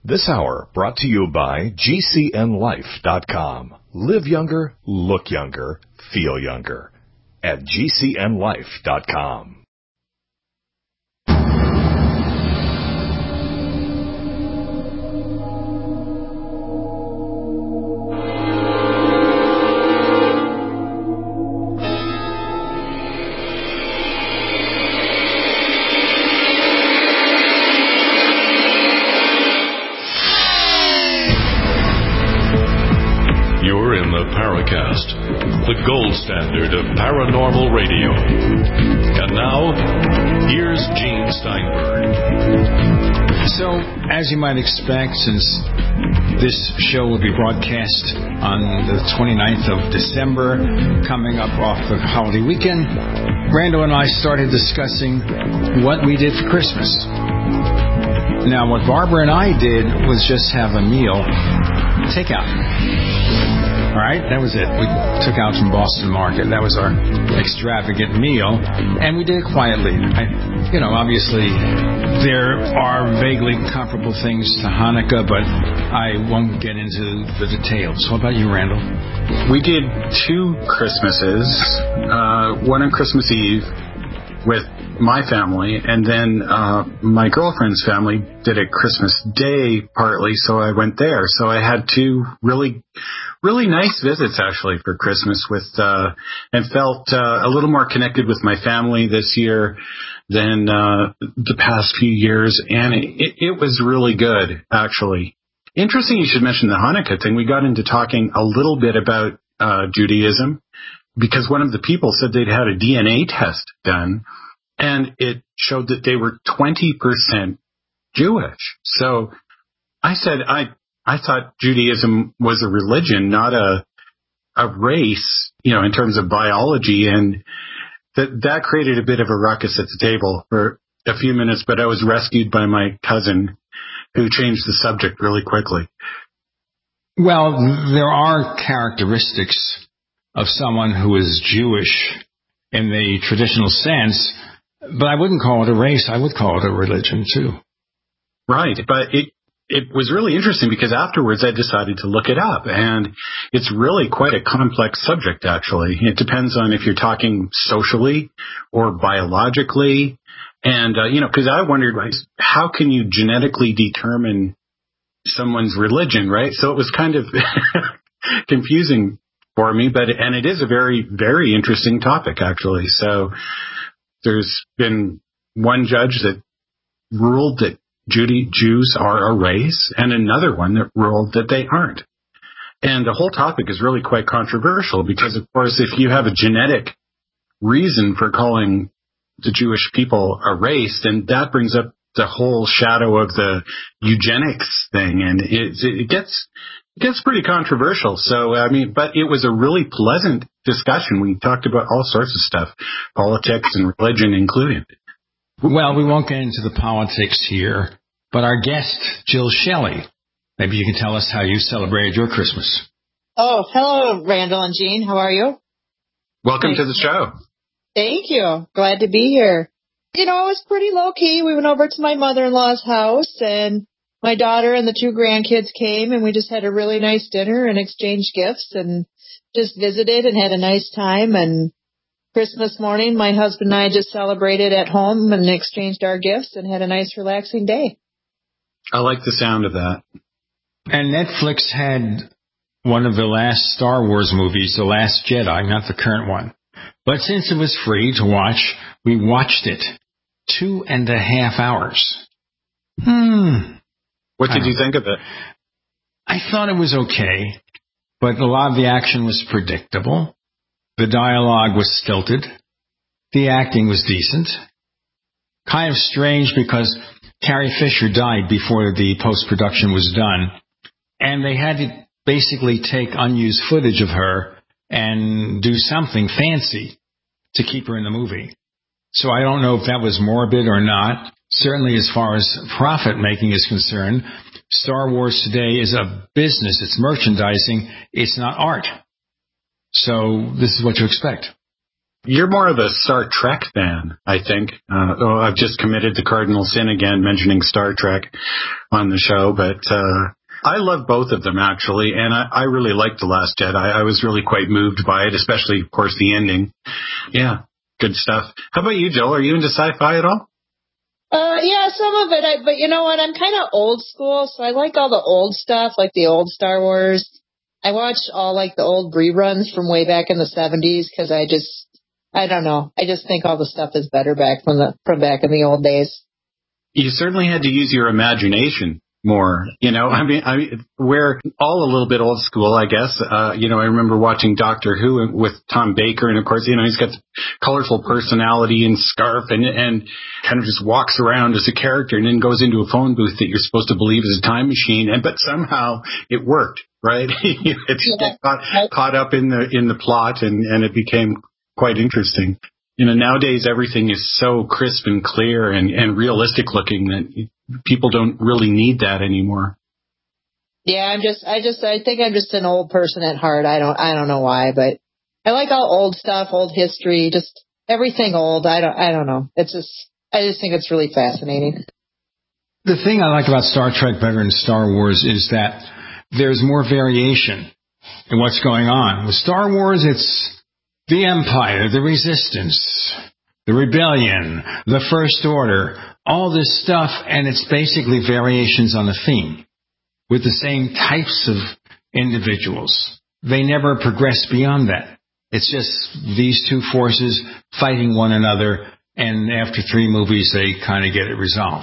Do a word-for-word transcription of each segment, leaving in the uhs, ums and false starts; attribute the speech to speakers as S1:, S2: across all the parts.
S1: This hour brought to you by G C N life dot com. Live younger, look younger, feel younger at G C N life dot com.
S2: The gold standard of paranormal radio. And now, here's Gene Steinberg.
S3: So, as you might expect, since this show will be broadcast on the twenty-ninth of December, coming up off the holiday weekend, Randall and I started discussing what we did for Christmas. Now, what Barbara and I did was just have a meal, takeout. All right, that was it. We took out from Boston Market. That was our extravagant meal, and we did it quietly. I, you know, obviously, there are vaguely comparable things to Hanukkah, but I won't get into the details. What about you, Randall?
S4: We did two Christmases, uh, one on Christmas Eve with my family, and then uh, my girlfriend's family did it Christmas Day partly, so I went there. So I had two really, really nice visits actually for Christmas with, uh, and felt uh, a little more connected with my family this year than uh, the past few years, and it, it was really good actually. Interesting you should mention the Hanukkah thing. We got into talking a little bit about uh, Judaism because one of the people said they'd had a D N A test done, and it showed that they were twenty percent Jewish. So I said, I, I thought Judaism was a religion, not a, a race, you know, in terms of biology. And that, that created a bit of a ruckus at the table for a few minutes, but I was rescued by my cousin who changed the subject really quickly.
S3: Well, there are characteristics of someone who is Jewish in the traditional sense, but I wouldn't call it a race. I would call it a religion, too.
S4: Right. But it, it was really interesting because afterwards I decided to look it up. And it's really quite a complex subject, actually. It depends on if you're talking socially or biologically. And, uh, you know, because I wondered, like, how can you genetically determine someone's religion, right? So it was kind of confusing for me. But and it is a very, very interesting topic, actually. So there's been one judge that ruled that Judy, Jews are a race, and another one that ruled that they aren't. And the whole topic is really quite controversial because, of course, if you have a genetic reason for calling the Jewish people a race, then that brings up the whole shadow of the eugenics thing, and it, it gets it gets pretty controversial. So, I mean, but it was a really pleasant discussion. We talked about all sorts of stuff, politics and religion included.
S3: Well, we won't get into the politics here, but our guest, Jill Shelley, maybe you can tell us how you celebrated your Christmas.
S5: Oh, hello, Randall and Jean. How are you?
S4: Welcome
S5: Thanks.
S4: to the show.
S5: Thank you. Glad to be here. You know, it was pretty low-key. We went over to my mother-in-law's house, and my daughter and the two grandkids came, and we just had a really nice dinner and exchanged gifts and just visited and had a nice time. And Christmas morning, my husband and I just celebrated at home and exchanged our gifts and had a nice, relaxing day.
S4: I like the sound of that.
S3: And Netflix had one of the last Star Wars movies, The Last Jedi, not the current one. But since it was free to watch, we watched it. Two and a half hours. Hmm.
S4: What did you think of it?
S3: I thought it was okay, but a lot of the action was predictable. The dialogue was stilted. The acting was decent. Kind of strange because Carrie Fisher died before the post-production was done, and they had to basically take unused footage of her and do something fancy to keep her in the movie. So I don't know if that was morbid or not. Certainly as far as profit making is concerned, Star Wars today is a business. It's merchandising. It's not art. So this is what you expect.
S4: you're more of a Star Trek fan, I think. Uh, oh, I've just committed the cardinal sin again, mentioning Star Trek on the show, but uh, I love both of them, actually, and I, I really liked The Last Jedi. I was really quite moved by it, especially, of course, the ending. Yeah, good stuff. How about you, Joel? Are you into sci-fi at all?
S5: Uh, yeah, some of it, I, but you know what? I'm kind of old school, so I like all the old stuff, like the old Star Wars. I watch all, like, the old reruns from way back in the seventies, because I just, I don't know. I just think all the stuff is better back from the from back in the old days.
S4: You certainly had to use your imagination more, you know. I mean, I mean, we're all a little bit old school, I guess. Uh, you know, I remember watching Doctor Who with Tom Baker, and of course, you know, he's got the colorful personality and scarf, and and kind of just walks around as a character, and then goes into a phone booth that you're supposed to believe is a time machine, and but somehow it worked, right? It's
S5: Yeah.
S4: got caught up in the in the plot, and and it became quite interesting. You know, nowadays everything is so crisp and clear and, and realistic looking that people don't really need that anymore.
S5: Yeah, I'm just, I just, I think I'm just an old person at heart. I don't, I don't know why, but I like all old stuff, old history, just everything old. I don't, I don't know. It's just, I just think it's really fascinating.
S3: The thing I like about Star Trek better than Star Wars is that there's more variation in what's going on. With Star Wars, it's the Empire, the Resistance, the Rebellion, the First Order, all this stuff, and it's basically variations on a theme with the same types of individuals. They never progress beyond that. It's just these two forces fighting one another, and after three movies, they kind of get it resolved.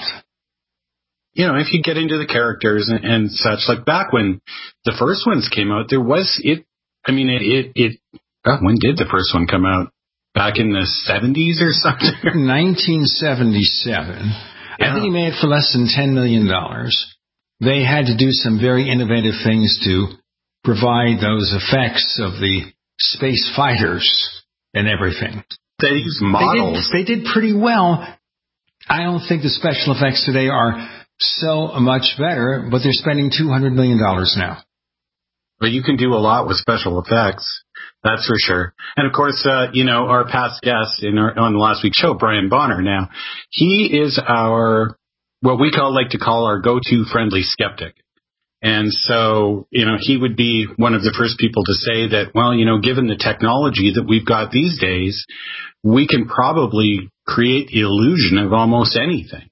S4: You know, if you get into the characters and, and such, like back when the first ones came out, there was it. I mean, it it. it oh, when did the first one come out? Back in the seventies or something?
S3: nineteen seventy-seven.
S4: Yeah.
S3: I think he made it for less than ten million dollars. They had to do some very innovative things to provide those effects of the space fighters and everything.
S4: They used models.
S3: They did, they did pretty well. I don't think the special effects today are so much better, but they're spending two hundred million dollars now.
S4: But you can do a lot with special effects. That's for sure. And of course, uh, you know, our past guest in our, on the last week's show, Brian Bonner now, he is our, what we call, like to call our go-to friendly skeptic. And so, you know, he would be one of the first people to say that, well, you know, given the technology that we've got these days, we can probably create the illusion of almost anything.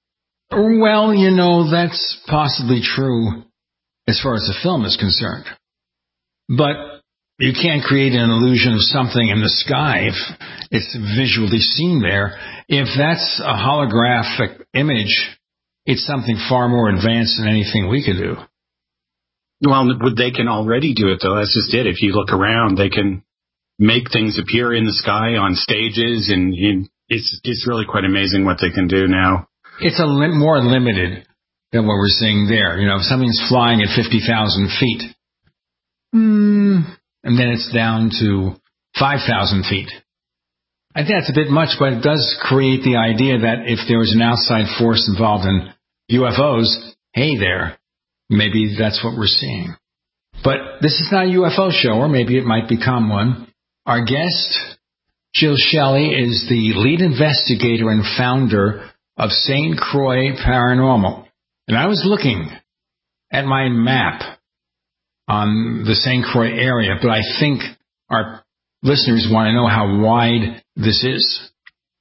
S3: Well, you know, that's possibly true as far as the film is concerned. But you can't create an illusion of something in the sky if it's visually seen there. If that's a holographic image, it's something far more advanced than anything we could do.
S4: Well, they can already do it, though. That's just it. If you look around, they can make things appear in the sky on stages, and, and it's it's really quite amazing what they can do now.
S3: It's a li- more limited than what we're seeing there. You know, if something's flying at fifty thousand feet, hmm, and then it's down to five thousand feet. I think that's a bit much, but it does create the idea that if there was an outside force involved in U F Os, hey there, maybe that's what we're seeing. But this is not a U F O show, or maybe it might become one. Our guest, Jill Shelley, is the lead investigator and founder of Saint Croix Paranormal. And I was looking at my map on the Saint Croix area, but I think our listeners want to know how wide this is.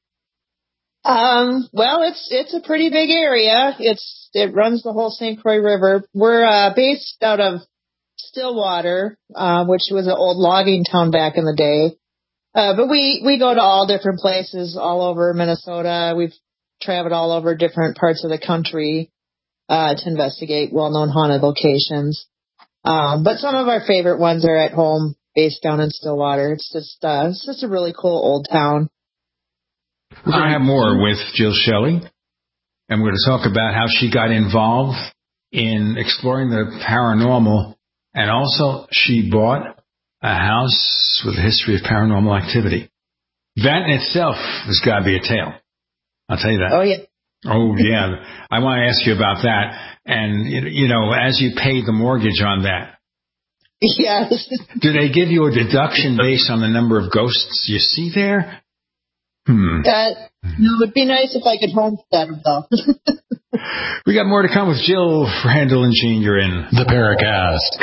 S5: Um, well, it's it's a pretty big area. It's it runs the whole Saint Croix River. We're uh, based out of Stillwater, uh, which was an old logging town back in the day. Uh, but we we go to all different places all over Minnesota. We've traveled all over different parts of the country uh, to investigate well-known haunted locations. Um, but some of our favorite ones are at home, based down in Stillwater. It's just, uh, it's just a really cool old town.
S3: We're going to have more with Jill Shelley, and we're going to talk about how she got involved in exploring the paranormal, and also she bought a house with a history of paranormal activity. That in itself has got to be a tale. I'll tell you that.
S5: Oh, yeah.
S3: Oh, yeah. I want to ask you about that. And, you know, as you paid the mortgage on that,
S5: Yes.
S3: Do they give you a deduction based on the number of ghosts you see there? Hmm.
S5: That, no, it would be nice if I could homestead them, though.
S3: We got more to come with Jill, Randall, and Gene. You're in
S2: The Paracast.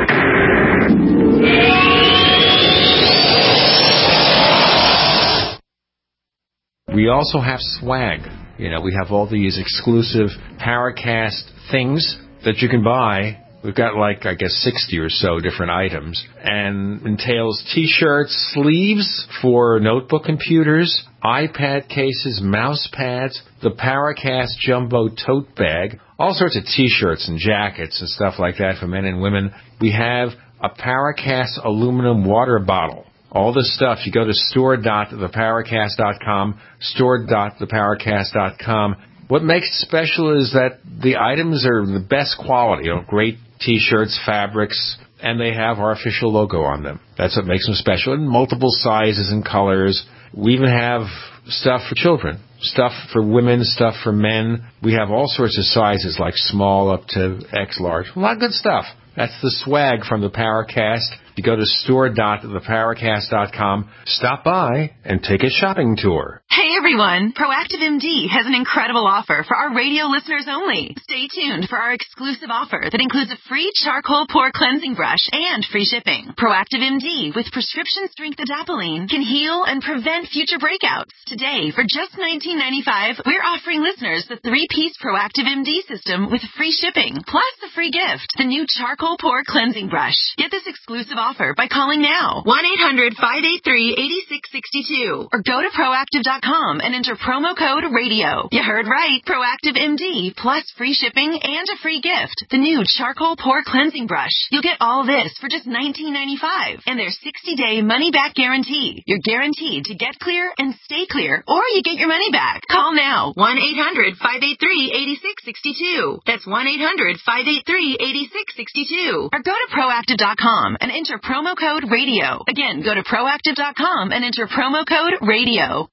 S6: We also have swag. You know, we have all these exclusive Paracast things that you can buy. We've got like, I guess, sixty or so different items, and entails T-shirts, sleeves for notebook computers, iPad cases, mouse pads, the Paracast Jumbo tote bag, all sorts of T-shirts and jackets and stuff like that for men and women. We have a Paracast aluminum water bottle. All this stuff, you go to store dot the paracast dot com, store dot the paracast dot com. What makes it special is that the items are the best quality, you know, great T-shirts, fabrics, and they have our official logo on them. That's what makes them special, in multiple sizes and colors. We even have stuff for children, stuff for women, stuff for men. We have all sorts of sizes, like small up to X large. A lot of good stuff. That's the swag from the Paracast. You go to store dot the paracast dot com, stop by, and take a shopping tour.
S7: Hey everyone, Proactive M D has an incredible offer for our radio listeners only. Stay tuned for our exclusive offer that includes a free charcoal pore cleansing brush and free shipping. Proactive M D with prescription strength adapalene can heal and prevent future breakouts. Today, for just nineteen ninety-five dollars, we're offering listeners the three-piece Proactive M D system with free shipping, plus the free gift, the new charcoal pore cleansing brush. Get this exclusive offer by calling now, one eight hundred five eight three eight six six two, or go to proactive dot com and enter promo code radio. You heard right, Proactive M D, plus free shipping and a free gift, the new charcoal pore cleansing brush. You'll get all this for just nineteen ninety-five dollars, and their sixty-day money-back guarantee. You're guaranteed to get clear and stay clear, or you get your money back. Call now, one eight hundred five eight three eight six six two. That's one eight hundred five eight three eight six six two. Or go to proactive dot com and enter promo code radio. Again, go to proactive dot com and enter promo code radio.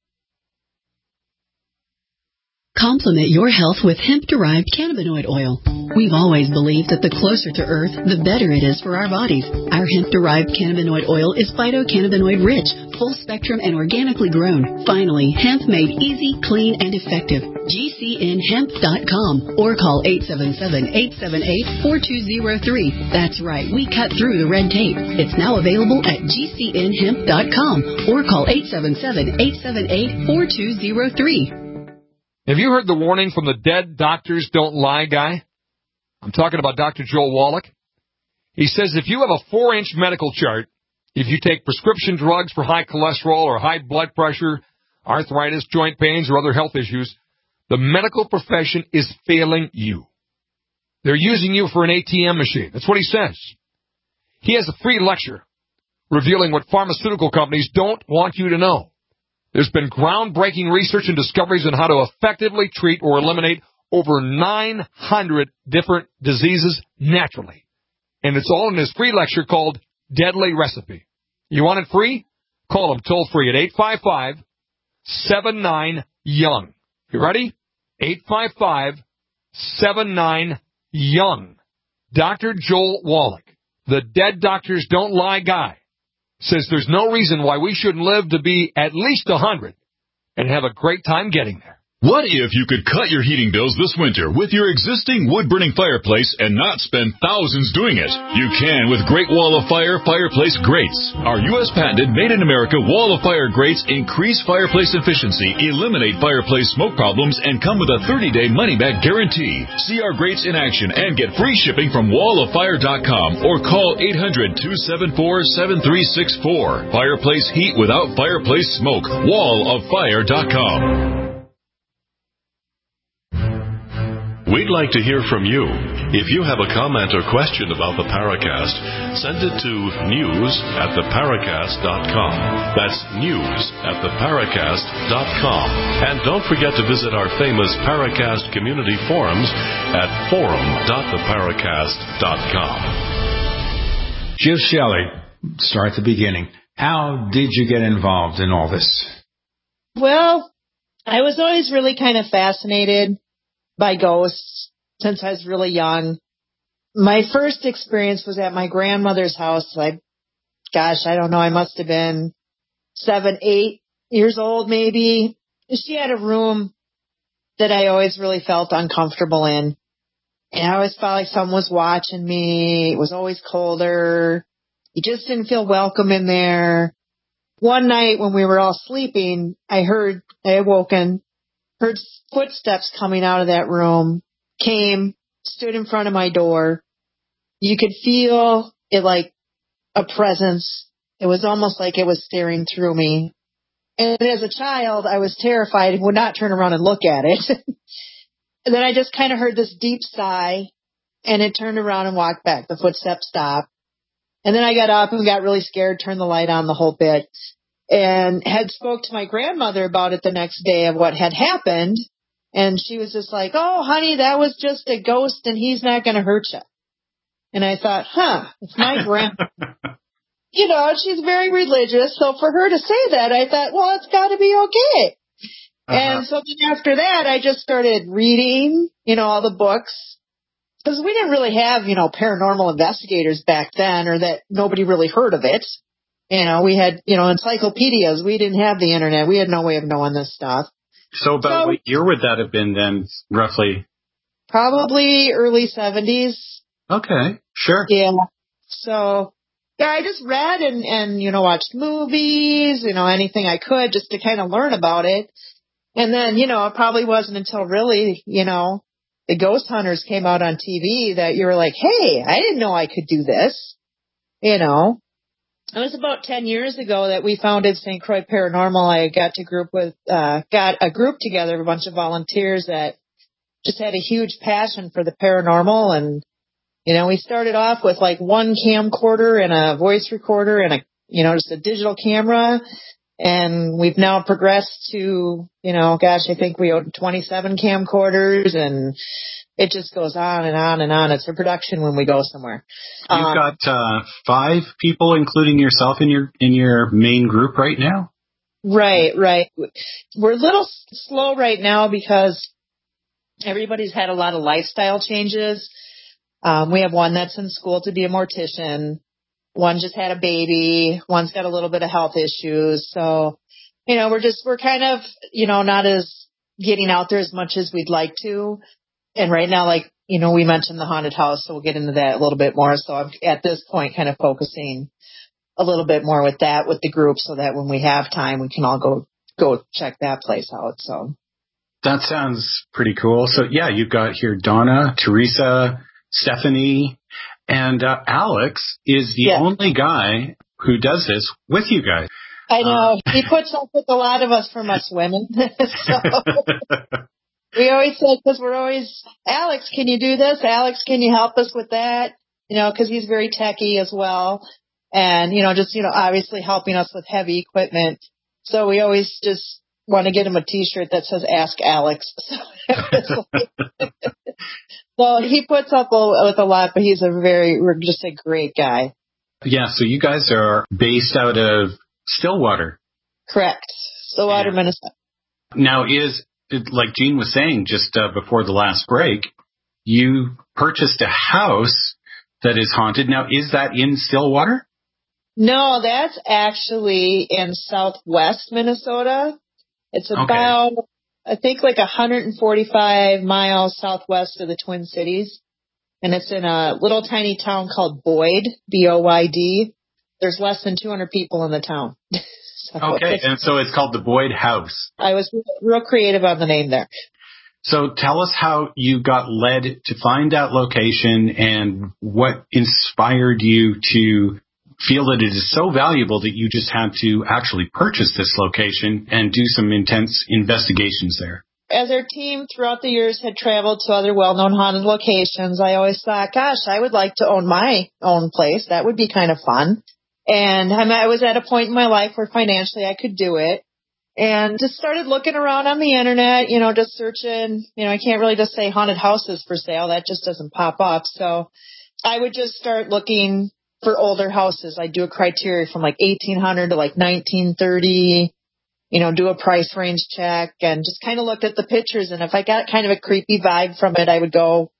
S8: Complement your health with hemp-derived cannabinoid oil. We've always believed that the closer to Earth, the better it is for our bodies. Our hemp-derived cannabinoid oil is phytocannabinoid-rich, full-spectrum, and organically grown. Finally, hemp made easy, clean, and effective. G C N hemp dot com or call eight seven seven, eight seven eight, four two zero three. That's right, we cut through the red tape. It's now available at G C N hemp dot com or call eight seven seven, eight seven eight, four two zero three.
S9: Have you heard the warning from the Dead Doctors Don't Lie guy? I'm talking about Doctor Joel Wallach. He says if you have a four-inch medical chart, if you take prescription drugs for high cholesterol or high blood pressure, arthritis, joint pains, or other health issues, the medical profession is failing you. They're using you for an A T M machine. That's what he says. He has a free lecture revealing what pharmaceutical companies don't want you to know. There's been groundbreaking research and discoveries on how to effectively treat or eliminate over nine hundred different diseases naturally. And it's all in his free lecture called Deadly Recipe. You want it free? Call him toll free at eight five five, seven nine, young. You ready? eight five five, seven nine, young. Doctor Joel Wallach, the Dead Doctors Don't Lie guy, says there's no reason why we shouldn't live to be at least one hundred and have a great time getting there.
S10: What if you could cut your heating bills this winter with your existing wood-burning fireplace and not spend thousands doing it? You can with Great Wall of Fire Fireplace Grates. Our U S patented made-in-America Wall of Fire grates increase fireplace efficiency, eliminate fireplace smoke problems, and come with a thirty-day money-back guarantee. See our grates in action and get free shipping from wall of fire dot com or call eight hundred, two seven four, seven three six four. Fireplace heat without fireplace smoke. wall of fire dot com.
S2: We'd like to hear from you. If you have a comment or question about the Paracast, send it to news at the paracast dot com. That's news at the paracast dot com. And don't forget to visit our famous Paracast community forums at forum dot the paracast dot com.
S3: Jill Shelley, start at the beginning. How did you get involved in all this?
S5: Well, I was always really kind of fascinated by ghosts since I was really young. my first experience was at my grandmother's house. Like, gosh, I don't know. I must have been seven, eight years old, maybe. She had a room that I always really felt uncomfortable in. And I always felt like someone was watching me. It was always colder. You just didn't feel welcome in there. One night when we were all sleeping, I heard, I awoken, heard footsteps coming out of that room, came, stood in front of my door. You could feel it like a presence. It was almost like it was staring through me. And as a child, I was terrified and would not turn around and look at it. And then I just kind of heard this deep sigh, and it turned around and walked back. The footsteps stopped. And then I got up and got really scared, turned the light on the whole bit, and had spoke to my grandmother about it the next day of what had happened. And she was just like, oh, honey, that was just a ghost, and he's not going to hurt you. And I thought, huh, it's my grandma. You know, she's very religious, so for her to say that, I thought, well, it's got to be okay. Uh-huh. And so then after that, I just started reading, you know, all the books. Because we didn't really have, you know, paranormal investigators back then, or that nobody really heard of it. You know, we had, you know, encyclopedias. We didn't have the internet. We had no way of knowing this stuff.
S4: So about so, what year would that have been then, roughly?
S5: Probably early seventies.
S4: Okay, sure.
S5: Yeah. So, yeah, I just read and, and, you know, watched movies, you know, anything I could just to kind of learn about it. And then, you know, it probably wasn't until really, you know, the Ghost Hunters came out on T V that you were like, hey, I didn't know I could do this. You know, it was about ten years ago that we founded Saint Croix Paranormal. I got to group with, uh, got a group together, a bunch of volunteers that just had a huge passion for the paranormal. And, you know, we started off with like one camcorder and a voice recorder and a, you know, just a digital camera. And we've now progressed to, you know, gosh, I think we own twenty-seven camcorders, and it just goes on and on and on. It's a production when we go somewhere.
S4: You've um, got uh, five people, including yourself, in your in your main group right now?
S5: Right, right. We're a little slow right now because everybody's had a lot of lifestyle changes. Um, we have one that's in school to be a mortician. One just had a baby. One's got a little bit of health issues. So, you know, we're just, we're kind of, you know, not as getting out there as much as we'd like to. And right now, like, you know, we mentioned the haunted house, so we'll get into that a little bit more. So I'm at this point kind of focusing a little bit more with that, with the group, so that when we have time, we can all go, go check that place out. So
S4: that sounds pretty cool. So yeah, you've got here Donna, Teresa, Stephanie, and uh, Alex is the yeah. only guy who does this with you guys.
S5: I know. Uh, he puts up with a lot of us from us women. So we always say, because we're always, Alex, can you do this? Alex, can you help us with that? You know, because he's very techy as well. And, you know, just, you know, obviously helping us with heavy equipment. So we always just want to get him a T-shirt that says Ask Alex. So he puts up with a lot, but he's a very, we're just a great guy.
S4: Yeah, so you guys are based out of Stillwater.
S5: Correct. Stillwater, yeah. Minnesota.
S4: Now, is, like Jean was saying just uh, before the last break, you purchased a house that is haunted. Now, is that in Stillwater?
S5: No, that's actually in southwest Minnesota. It's about... Okay. I think like one hundred forty-five miles southwest of the Twin Cities. And it's in a little tiny town called Boyd, B O Y D. There's less than two hundred people in the town. So
S4: okay, and so it's called the Boyd House.
S5: I was real creative on the name there.
S4: So tell us how you got led to find that location and what inspired you to feel that it is so valuable that you just had to actually purchase this location and do some intense investigations there.
S5: As our team throughout the years had traveled to other well-known haunted locations, I always thought, gosh, I would like to own my own place. That would be kind of fun. And I was at a point in my life where financially I could do it. And just started looking around on the internet, you know, just searching. You know, I can't really just say haunted houses for sale. That just doesn't pop up. So I would just start looking for older houses. I do a criteria from like eighteen hundred to like nineteen thirty, you know, do a price range check and just kind of looked at the pictures. And if I got kind of a creepy vibe from it, I would go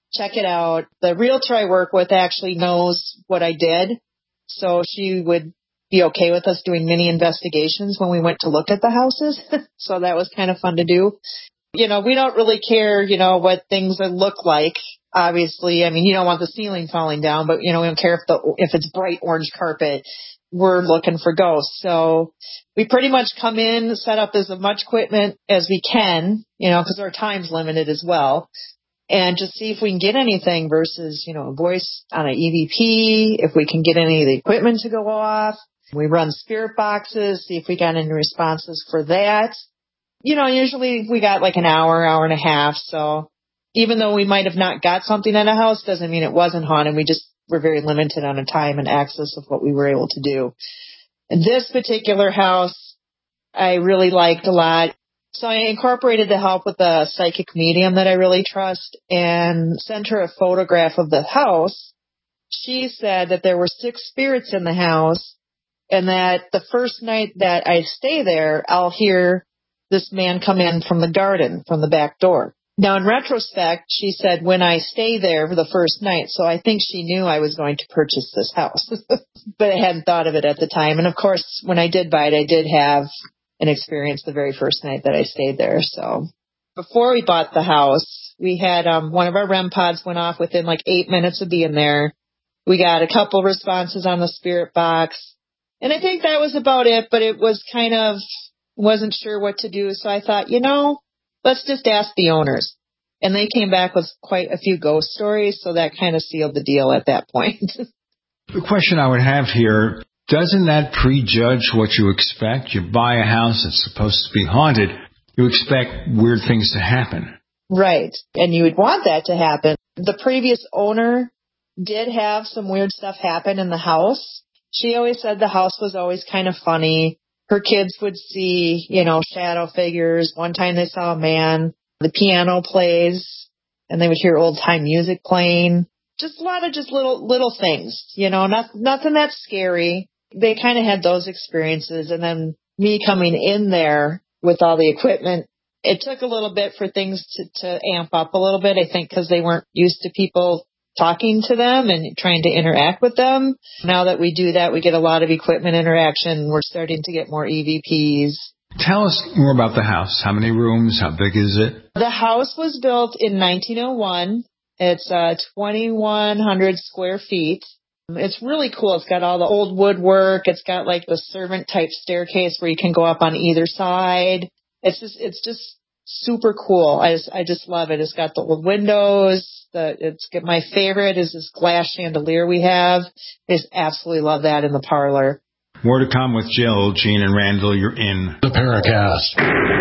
S5: check it out. The realtor I work with actually knows what I did, so she would be okay with us doing mini investigations when we went to look at the houses. So that was kind of fun to do. You know, we don't really care, you know, what things look like. Obviously, I mean, you don't want the ceiling falling down, but, you know, we don't care if the if it's bright orange carpet. We're looking for ghosts. So we pretty much come in, set up as much equipment as we can, you know, because our time's limited as well, and just see if we can get anything versus, you know, a voice on an E V P, if we can get any of the equipment to go off. We run spirit boxes, see if we got any responses for that. You know, usually we got like an hour, hour and a half. So even though we might have not got something in a house, doesn't mean it wasn't haunted. We just were very limited on the time and access of what we were able to do. And this particular house, I really liked a lot. So I incorporated the help with a psychic medium that I really trust and sent her a photograph of the house. She said that there were six spirits in the house, and that the first night that I stay there, I'll hear this man come in from the garden, from the back door. Now, in retrospect, she said when I stay there for the first night, so I think she knew I was going to purchase this house, but I hadn't thought of it at the time. And of course, when I did buy it, I did have an experience the very first night that I stayed there. So before we bought the house, we had um, one of our R E M pods went off within like eight minutes of being there. We got a couple responses on the spirit box. And I think that was about it, but it was kind of, wasn't sure what to do. So I thought, you know, let's just ask the owners. And they came back with quite a few ghost stories, so that kind of sealed the deal at that point.
S3: The question I would have here, doesn't that prejudge what you expect? You buy a house that's supposed to be haunted, you expect weird things to happen.
S5: Right. And you would want that to happen. The previous owner did have some weird stuff happen in the house. She always said the house was always kind of funny. Her kids would see, you know, shadow figures. One time they saw a man. The piano plays, and they would hear old-time music playing. Just a lot of just little little things, you know, not, nothing that's scary. They kind of had those experiences. And then me coming in there with all the equipment, it took a little bit for things to, to amp up a little bit, I think, because they weren't used to people talking to them and trying to interact with them. Now that we do that, we get a lot of equipment interaction. We're starting to get more E V Ps.
S3: Tell us more about the house. How many rooms? How big is it?
S5: The house was built in nineteen oh one. It's uh, twenty-one hundred square feet. It's really cool. It's got all the old woodwork. It's got like the servant-type staircase where you can go up on either side. It's just, it's just super cool. I just, I just love it. It's got the old windows. The, it's my favorite is this glass chandelier we have. I just absolutely love that in the parlor.
S3: More to come with Jill, Gene, and Randall. You're in
S2: the Paracast.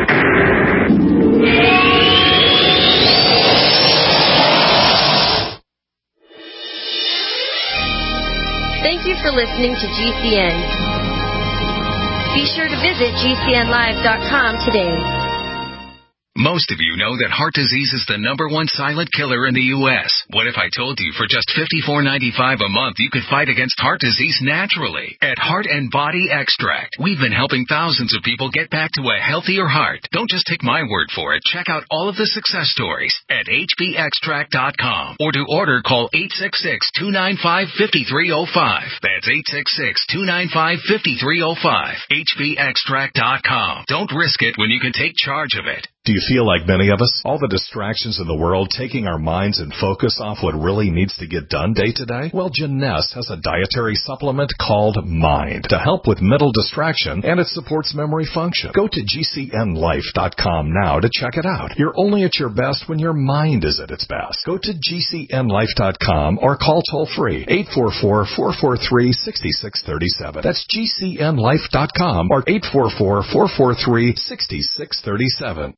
S11: Thank you for listening to G C N. Be sure to visit G C N live dot com today.
S12: Most of you know that heart disease is the number one silent killer in the U S What if I told you for just fifty-four ninety-five a month you could fight against heart disease naturally? At Heart and Body Extract, we've been helping thousands of people get back to a healthier heart. Don't just take my word for it. Check out all of the success stories at H B extract dot com, or to order, call eight six six, two nine five, five three zero five. That's eight six six, two nine five, five three zero five. H B extract dot com. Don't risk it when you can take charge of it.
S1: Do you feel like many of us? All the distractions in the world taking our minds and focus off what really needs to get done day to day? Well, Jeunesse has a dietary supplement called Mind to help with mental distraction, and it supports memory function. Go to G C N life dot com now to check it out. You're only at your best when your mind is at its best. Go to G C N life dot com or call toll-free eight four four, four four three, six six three seven. That's G C N life dot com or eight four four, four four three, six six three seven.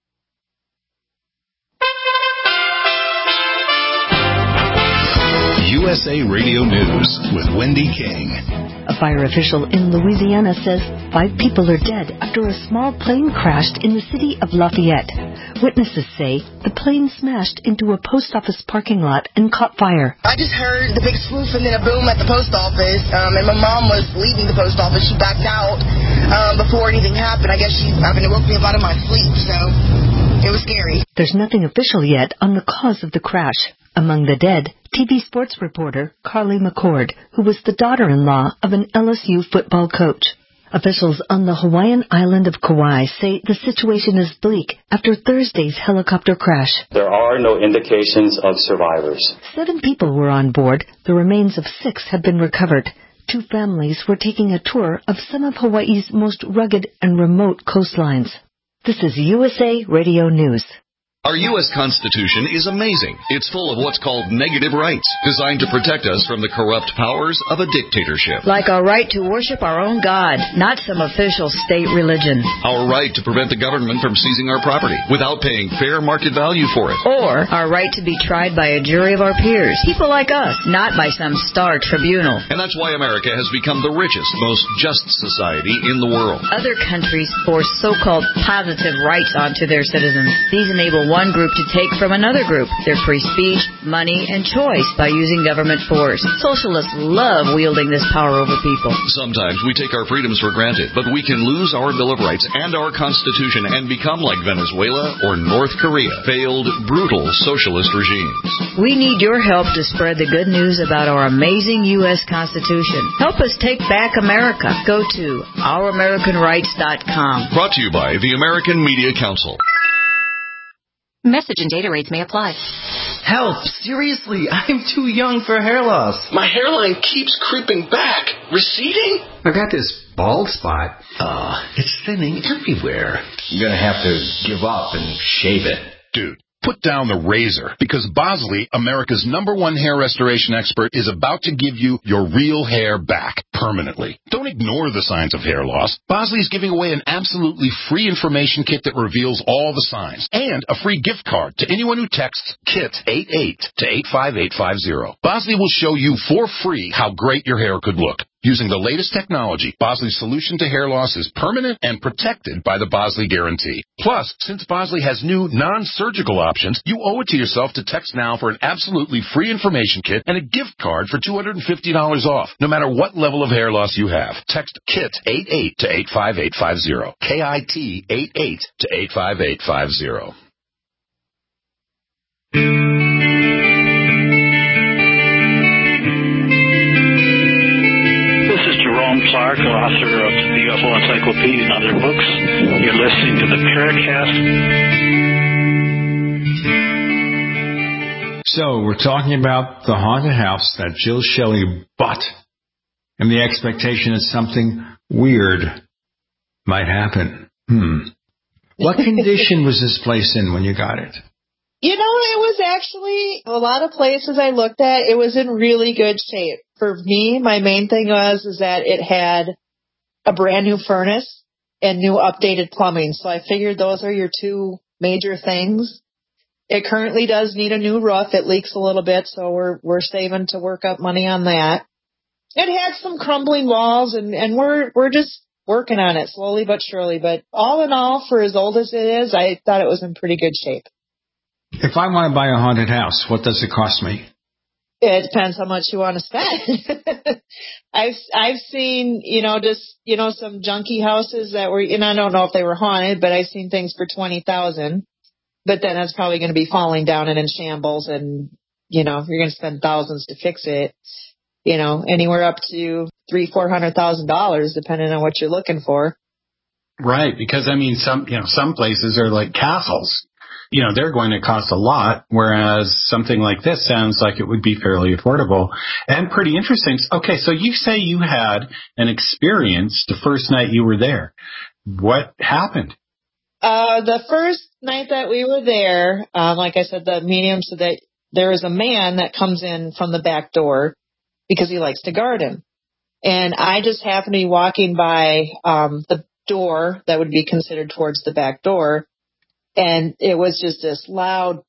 S1: U S A Radio News with Wendy King.
S13: A fire official in Louisiana says five people are dead after a small plane crashed in the city of Lafayette. Witnesses say the plane smashed into a post office parking lot and caught fire.
S14: I just heard the big swoosh and then a boom at the post office, um, and my mom was leaving the post office. She backed out um, before anything happened. I guess she happened to woke me up out of my sleep, so it was scary.
S13: There's nothing official yet on the cause of the crash. Among the dead, T V sports reporter Carly McCord, who was the daughter-in-law of an L S U football coach. Officials on the Hawaiian island of Kauai say the situation is bleak after Thursday's helicopter crash.
S15: There are no indications of survivors.
S13: Seven people were on board. The remains of six have been recovered. Two families were taking a tour of some of Hawaii's most rugged and remote coastlines. This is U S A Radio News.
S16: Our U S Constitution is amazing. It's full of what's called negative rights, designed to protect us from the corrupt powers of a dictatorship.
S17: Like our right to worship our own God, not some official state religion.
S16: Our right to prevent the government from seizing our property without paying fair market value for it.
S17: Or our right to be tried by a jury of our peers, people like us, not by some star tribunal.
S16: And that's why America has become the richest, most just society in the world.
S17: Other countries force so-called positive rights onto their citizens. These enable one group to take from another group their free speech, money, and choice by using government force. Socialists love wielding this power over people.
S16: Sometimes we take our freedoms for granted, but we can lose our Bill of Rights and our Constitution and become like Venezuela or North Korea, failed, brutal socialist regimes.
S17: We need your help to spread the good news about our amazing U S Constitution. Help us take back America. Go to our american rights dot com.
S16: Brought to you by the American Media Council.
S7: Message and data rates may apply.
S18: Help! Seriously, I'm too young for hair loss.
S19: My hairline keeps creeping back. Receding?
S18: I've got this bald spot. Uh, it's thinning everywhere. I'm gonna have to give up and shave it.
S20: Dude, put down the razor, because Bosley, America's number one hair restoration expert, is about to give you your real hair back permanently. Don't ignore the signs of hair loss. Bosley is giving away an absolutely free information kit that reveals all the signs, and a free gift card to anyone who texts KIT eighty-eight to eight five eight five zero. Bosley will show you for free how great your hair could look. Using the latest technology, Bosley's solution to hair loss is permanent and protected by the Bosley Guarantee. Plus, since Bosley has new non-surgical options, you owe it to yourself to text now for an absolutely free information kit and a gift card for two hundred fifty dollars off, no matter what level of hair loss you have. Text KIT eighty-eight to eight five eight five zero. K I T eighty-eight to eight five eight five zero.
S21: Clark, author of the U F O Encyclopedia and other books. You're listening to the Paracast.
S3: So, we're talking about the haunted house that Jill Shelley bought, and the expectation that something weird might happen. Hmm. What condition was this place in when you got it?
S5: You know, it was actually, a lot of places I looked at, it was in really good shape. For me, my main thing was is that it had a brand new furnace and new updated plumbing. So I figured those are your two major things. It currently does need a new roof. It leaks a little bit, so we're we're saving to work up money on that. It had some crumbling walls, and, and we're we're just working on it slowly but surely. But all in all, for as old as it is, I thought it was in pretty good shape.
S3: If I want to buy a haunted house, what does it cost me?
S5: It depends how much you want to spend. I've I've seen, you know, just, you know, some junky houses that were, and I don't know if they were haunted, but I've seen things for twenty thousand. But then that's probably going to be falling down and in shambles, and, you know, you're going to spend thousands to fix it. You know, anywhere up to three, four hundred thousand dollars, depending on what you're looking for.
S4: Right, because I mean, some you know, some places are like castles. You know, they're going to cost a lot, whereas something like this sounds like it would be fairly affordable and pretty interesting. Okay, so you say you had an experience the first night you were there. What happened?
S5: Uh, the first night that we were there, um, like I said, the medium said that there is a man that comes in from the back door because he likes to garden. And I just happened to be walking by um, the door that would be considered towards the back door. And it was just this loud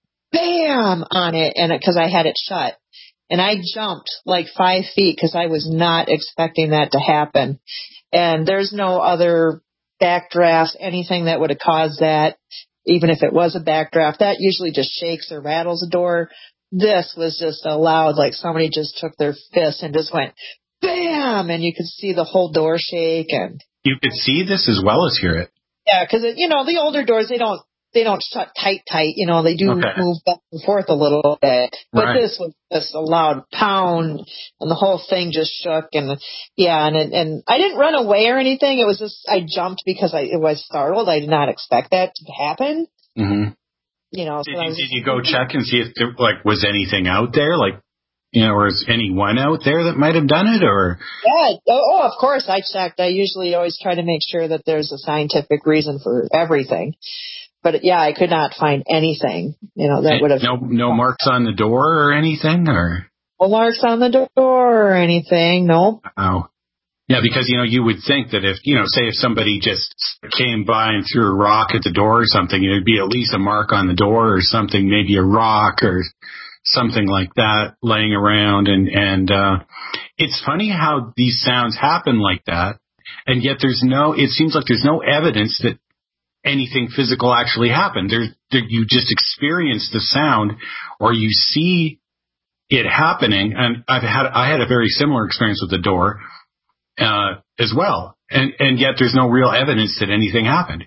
S5: bam on it, and because I had it shut. And I jumped like five feet because I was not expecting that to happen. And there's no other backdraft, anything that would have caused that, even if it was a backdraft. That usually just shakes or rattles a door. This was just a loud, like somebody just took their fist and just went bam, and you could see the whole door shake. And
S4: you could see this as well as hear it.
S5: Yeah, because, you know, the older doors, they don't they don't shut tight, tight. You know, they do
S4: Okay.
S5: move back and forth a little bit. But
S4: Right.
S5: this was just a loud pound, and the whole thing just shook. And yeah, and it, and I didn't run away or anything. It was just I jumped because I it was startled. I did not expect that to happen.
S4: Mm-hmm.
S5: You know,
S4: Did,
S5: so I
S4: you,
S5: was
S4: did you go check and see if there, like was anything out there, like you know, was anyone out there that might have done it, or?
S5: Yeah. Oh, oh, of course I checked. I usually always try to make sure that there's a scientific reason for everything. But yeah, I could not find anything, you know, that would have.
S4: No, no marks on the door or anything, or?
S5: No marks on the door or anything. No.
S4: Oh. Yeah, because, you know, you would think that if, you know, say if somebody just came by and threw a rock at the door or something, there'd be at least a mark on the door or something, maybe a rock or something like that laying around. And, and, uh, it's funny how these sounds happen like that. And yet there's no, it seems like there's no evidence that anything physical actually happened. There, there, you just experience the sound or you see it happening. And I've had, I had a very similar experience with the door, uh, as well. And, and yet there's no real evidence that anything happened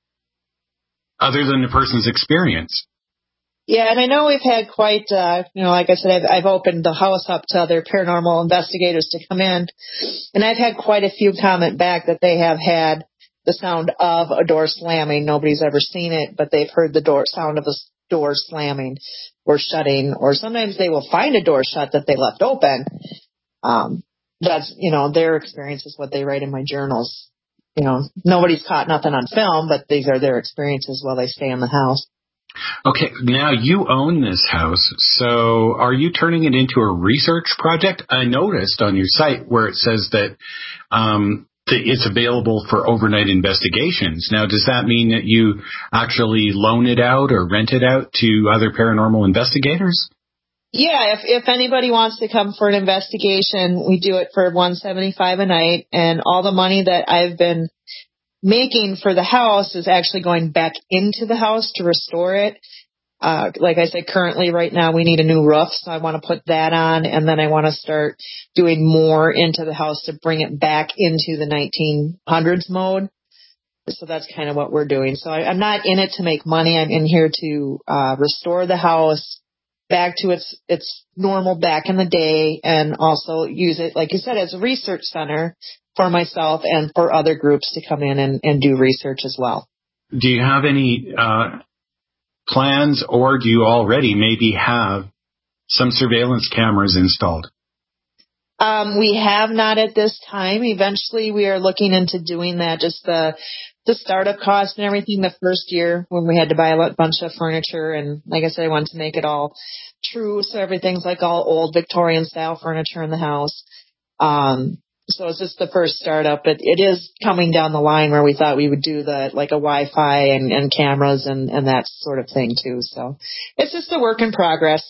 S4: other than the person's experience.
S5: Yeah, and I know we've had quite, uh, you know, like I said, I've, I've opened the house up to other paranormal investigators to come in, and I've had quite a few comment back that they have had the sound of a door slamming. Nobody's ever seen it, but they've heard the door sound of a door slamming or shutting, or sometimes they will find a door shut that they left open. Um, that's, you know, their experience is what they write in my journals. You know, nobody's caught nothing on film, but these are their experiences while they stay in the house.
S4: Okay, now you own this house, so are you turning it into a research project? I noticed on your site where it says that um, that it's available for overnight investigations. Now, does that mean that you actually loan it out or rent it out to other paranormal investigators?
S5: Yeah, if if anybody wants to come for an investigation, we do it for one hundred seventy-five dollars a night, and all the money that I've been making for the house is actually going back into the house to restore it. Uh, like I said, currently right now we need a new roof, so I want to put that on, and then I want to start doing more into the house to bring it back into the nineteen hundreds mode. So that's kind of what we're doing. So I, I'm not in it to make money. I'm in here to uh, restore the house back to its its normal back in the day, and also use it, like you said, as a research center for myself and for other groups to come in and, and do research as well.
S4: Do you have any uh, plans, or do you already maybe have some surveillance cameras installed?
S5: Um, we have not at this time. Eventually, we are looking into doing that. Just the the startup cost and everything the first year when we had to buy a bunch of furniture. And like I said, I wanted to make it all true, so everything's like all old Victorian style furniture in the house. Um, so it's just the first startup, but it is coming down the line where we thought we would do the like a Wi-Fi and, and cameras and, and that sort of thing too. So it's just a work in progress.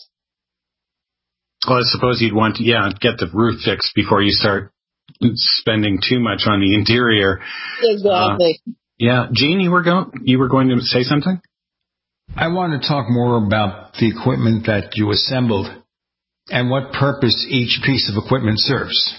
S4: Well, I suppose you'd want to, yeah, get the roof fixed before you start spending too much on the interior.
S5: Exactly.
S4: Uh, yeah, Gene, you were going, you were going to say something?
S3: I want to talk more about the equipment that you assembled and what purpose each piece of equipment serves.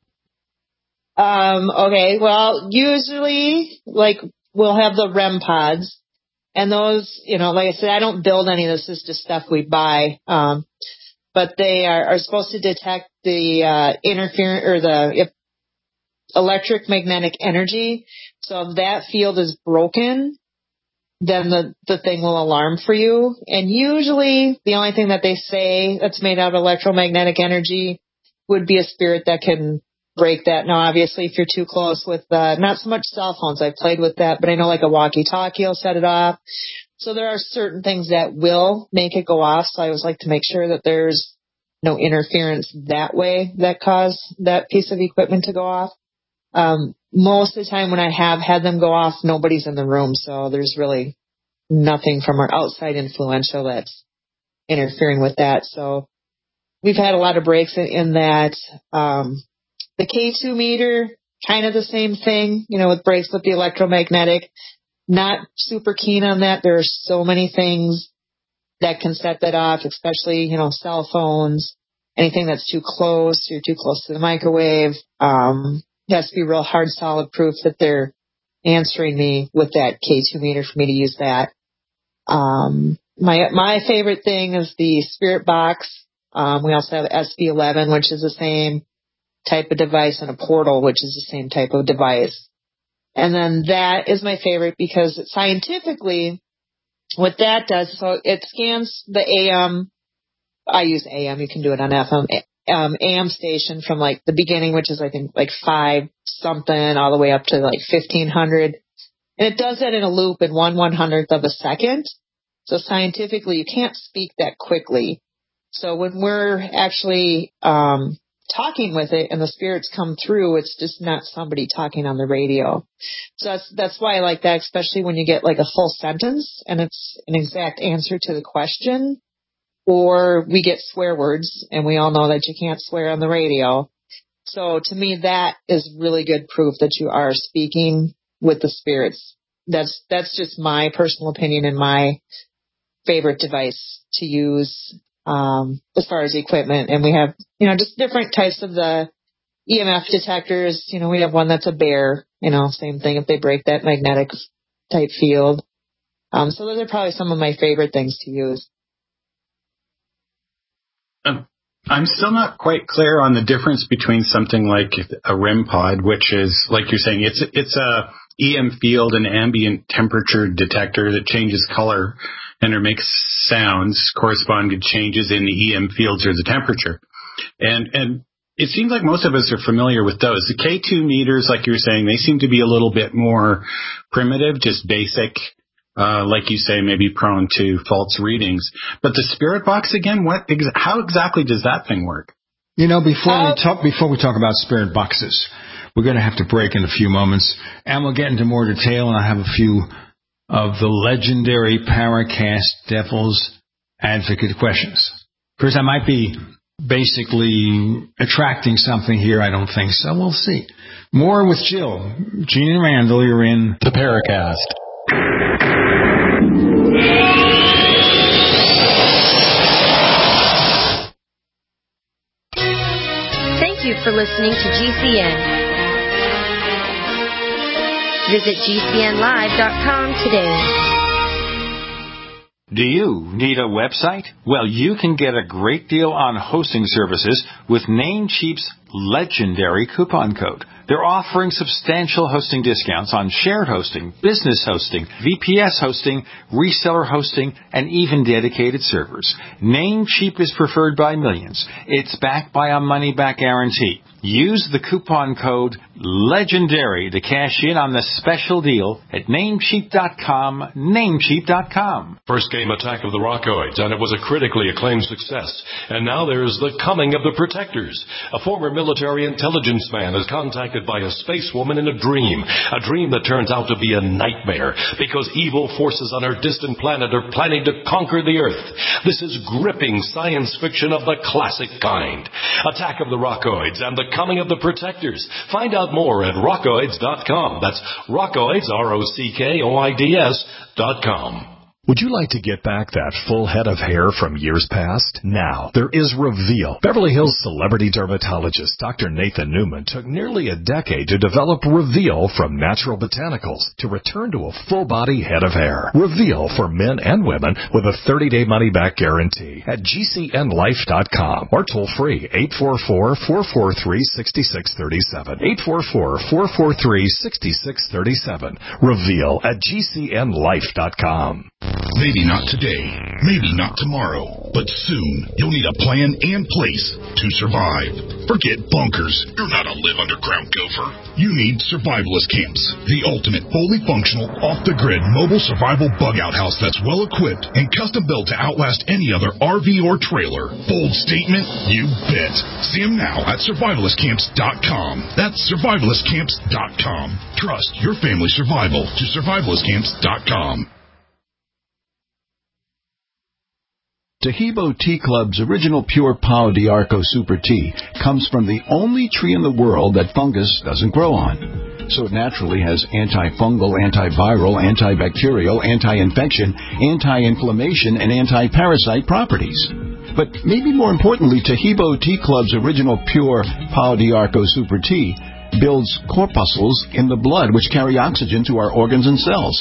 S5: Um, okay, well, usually, like, we'll have the R E M pods, and those, you know, like I said, I don't build any of this, this is just stuff we buy, um, but they are, are supposed to detect the uh, interference, or the if electric magnetic energy, so if that field is broken, then the, the thing will alarm for you, and usually, the only thing that they say that's made out of electromagnetic energy would be a spirit that can break that. Now, obviously, if you're too close with, uh, not so much cell phones, I've played with that, but I know like a walkie-talkie will set it off. So there are certain things that will make it go off. So I always like to make sure that there's no interference that way that cause that piece of equipment to go off. Um, most of the time when I have had them go off, nobody's in the room. So there's really nothing from our outside influential that's interfering with that. So we've had a lot of breaks in, in that. Um, The K two meter, kind of the same thing, you know, with breaks with the electromagnetic. Not super keen on that. There are so many things that can set that off, especially, you know, cell phones, anything that's too close, you're too close to the microwave. Um, it has to be real hard, solid proof that they're answering me with that K two meter for me to use that. Um, my my favorite thing is the Spirit Box. Um, we also have S B eleven, which is the same type of device, and a Portal, which is the same type of device. And then that is my favorite because scientifically, what that does, so it scans the A M. I use A M. You can do it on F M. Um, A M station from like the beginning, which is I think like five something, all the way up to like fifteen hundred, and it does that in a loop in one one hundredth of a second. So scientifically, you can't speak that quickly. So when we're actually um, talking with it and the spirits come through, it's just not somebody talking on the radio. So that's that's why I like that, especially when you get like a full sentence and it's an exact answer to the question. Or we get swear words, and we all know that you can't swear on the radio. So to me, that is really good proof that you are speaking with the spirits. That's that's just my personal opinion and my favorite device to use um, as far as equipment. And we have, you know, just different types of the E M F detectors. You know, we have one that's a bear, you know, same thing if they break that magnetic type field. Um, so those are probably some of my favorite things to use.
S4: Um, I'm still not quite clear on the difference between something like a R E M pod, which is, like you're saying, it's it's a E M field and ambient temperature detector that changes color and it makes sounds corresponding to changes in the E M fields or the temperature. And and it seems like most of us are familiar with those. The K two meters, like you were saying, they seem to be a little bit more primitive, just basic. Uh, like you say, maybe prone to false readings. But the Spirit Box again, what? Ex- how exactly does that thing work?
S3: You know, before uh, we talk, before we talk about Spirit Boxes, we're going to have to break in a few moments, and we'll get into more detail. And I have a few of the legendary Paracast Devil's Advocate questions. Chris, I might be basically attracting something here. I don't think so. We'll see. More with Jill, Gene and Randall. You're in
S1: the Paracast.
S11: Thank you for listening to G C N. Visit G C N live dot com today.
S3: Do you need a website? Well, you can get a great deal on hosting services with Namecheap's legendary coupon code. They're offering substantial hosting discounts on shared hosting, business hosting, V P S hosting, reseller hosting, and even dedicated servers. Namecheap is preferred by millions. It's backed by a money-back guarantee. Use the coupon code LEGENDARY to cash in on the special deal at Namecheap dot com, Namecheap dot com.
S2: First came Attack of the Rockoids, and it was a critically acclaimed success. And now there's The Coming of the Protectors. A former military intelligence man is contacted by a space woman in a dream. A dream that turns out to be a nightmare because evil forces on her distant planet are planning to conquer the Earth. This is gripping science fiction of the classic kind. Attack of the Rockoids and The Coming of the Protectors. Find out more at rockoids dot com. That's Rockoids, R O C K O I D S dot com.
S1: Would you like to get back that full head of hair from years past? Now, there is Reveal. Beverly Hills celebrity dermatologist Doctor Nathan Newman took nearly a decade to develop Reveal from natural botanicals to return to a full-body head of hair. Reveal for men and women with a thirty-day money-back guarantee at G C N life dot com or toll-free eight four four, four four three, six six three seven. eight four four, four four three, six six three seven. Reveal at G C N life dot com.
S20: Maybe not today, maybe not tomorrow, but soon you'll need a plan and place to survive. Forget bunkers. You're not a live underground gopher. You need survivalist camps, the ultimate fully functional, off-the-grid mobile survival bug-out house that's well-equipped and custom-built to outlast any other R V or trailer. Bold statement? You bet. See them now at survivalist camps dot com. That's survivalist camps dot com. Trust your family survival to survivalist camps dot com.
S6: Taheebo Tea Club's original pure Pau d'Arco Super Tea comes from the only tree in the world that fungus doesn't grow on. So it naturally has antifungal, antiviral, antibacterial, anti-infection, anti-inflammation, and anti-parasite properties. But maybe more importantly, Taheebo Tea Club's original pure Pau d'Arco Super Tea builds corpuscles in the blood which carry oxygen to our organs and cells.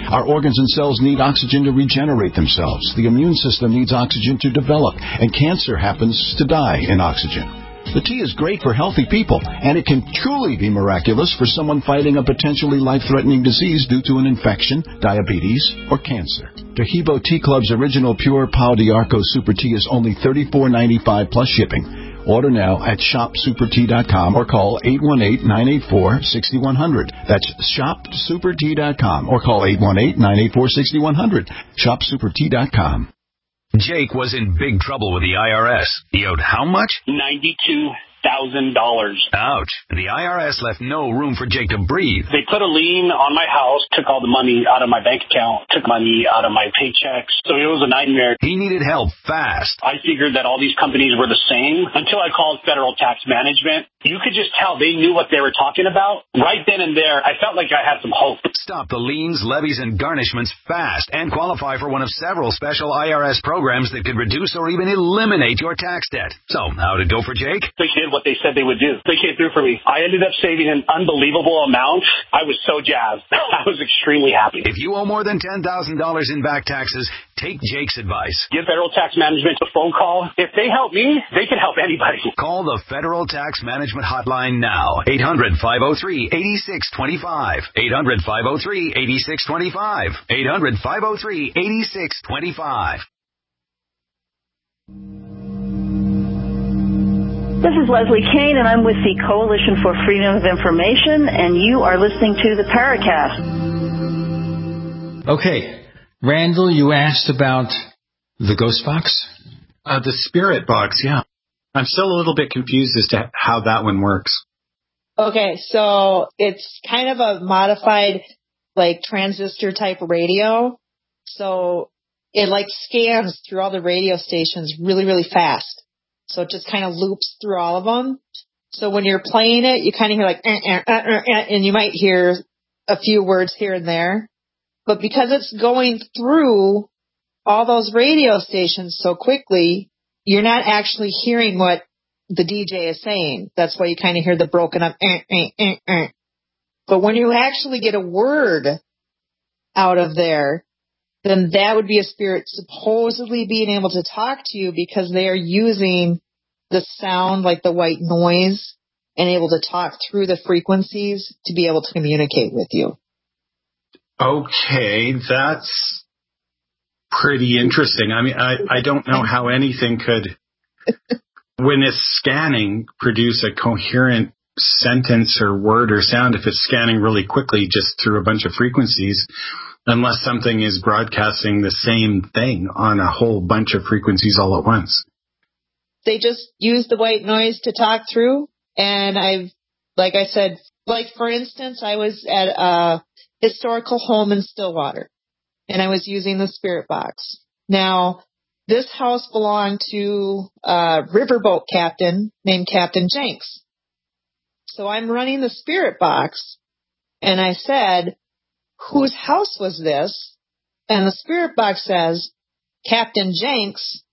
S6: Our organs and cells need oxygen to regenerate themselves. The immune system needs oxygen to develop, and cancer happens to die in oxygen. The tea is great for healthy people, and it can truly be miraculous for someone fighting a potentially life-threatening disease due to an infection, diabetes, or cancer. Tahibo Tea Club's original pure Pau d'Arco Super Tea is only thirty-four ninety-five plus shipping. Order now at shop super tea dot com or call eight one eight, nine eight four, six one zero zero. That's shop super tea dot com or call eight one eight, nine eight four, six one zero zero. shop super tea dot com.
S8: Jake was in big trouble with the I R S. He owed how much?
S21: ninety-two thousand dollars.
S8: Ouch. The I R S left no room for Jake to breathe.
S21: They put a lien on my house, took all the money out of my bank account, took money out of my paychecks. So it was a nightmare.
S8: He needed help fast.
S21: I figured that all these companies were the same until I called Federal Tax Management. You could just tell they knew what they were talking about. Right then and there, I felt like I had some hope.
S8: Stop the liens, levies, and garnishments fast and qualify for one of several special I R S programs that could reduce or even eliminate your tax debt. So, how'd it go for Jake?
S21: They did what they said they would do. They came through for me. I ended up saving an unbelievable amount. I was so jazzed. I was extremely happy.
S8: If you owe more than ten thousand dollars in back taxes, take Jake's advice.
S21: Give Federal Tax Management a phone call. If they help me, they can help anybody.
S8: Call the Federal Tax Management Hotline now. eight hundred, five oh three, eight six two five. eight hundred, five oh three, eight six two five. eight hundred, five oh three, eight six two five.
S22: This is Leslie Kane, and I'm with the Coalition for Freedom of Information, and you are listening to the Paracast.
S3: Okay. Randall, you asked about the ghost box?
S4: Uh, the spirit box, yeah. I'm still a little bit confused as to how that one works.
S5: Okay, so it's kind of a modified, like, transistor-type radio. So it, like, scans through all the radio stations really, really fast. So it just kind of loops through all of them. So when you're playing it, you kind of hear like, eh, eh, eh, eh, eh, and you might hear a few words here and there. But because it's going through all those radio stations so quickly, you're not actually hearing what the D J is saying. That's why you kind of hear the broken up, eh, eh, eh, eh. But when you actually get a word out of there, then that would be a spirit supposedly being able to talk to you because they are using the sound, like the white noise, and able to talk through the frequencies to be able to communicate with you.
S4: Okay, that's pretty interesting. I mean, I, I don't know how anything could, when it's scanning, produce a coherent sentence or word or sound if it's scanning really quickly just through a bunch of frequencies. Unless something is broadcasting the same thing on a whole bunch of frequencies all at once.
S5: They just use the white noise to talk through. And I've, like I said, like for instance, I was at a historical home in Stillwater and I was using the spirit box. Now, this house belonged to a riverboat captain named Captain Jenks. So I'm running the spirit box and I said, whose house was this? And the spirit box says, Captain Jenks,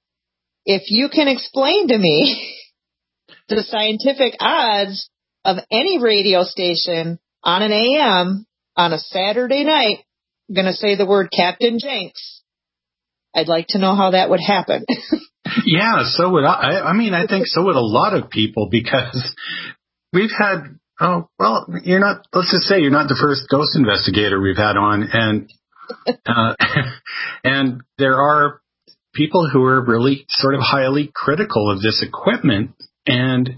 S5: if you can explain to me the scientific odds of any radio station on an A M on a Saturday night, I'm going to say the word Captain Jenks. I'd like to know how that would happen.
S4: Yeah, so would I. I mean, I think so would a lot of people because we've had Oh, well, you're not, let's just say you're not the first ghost investigator we've had on. And, uh, and there are people who are really sort of highly critical of this equipment and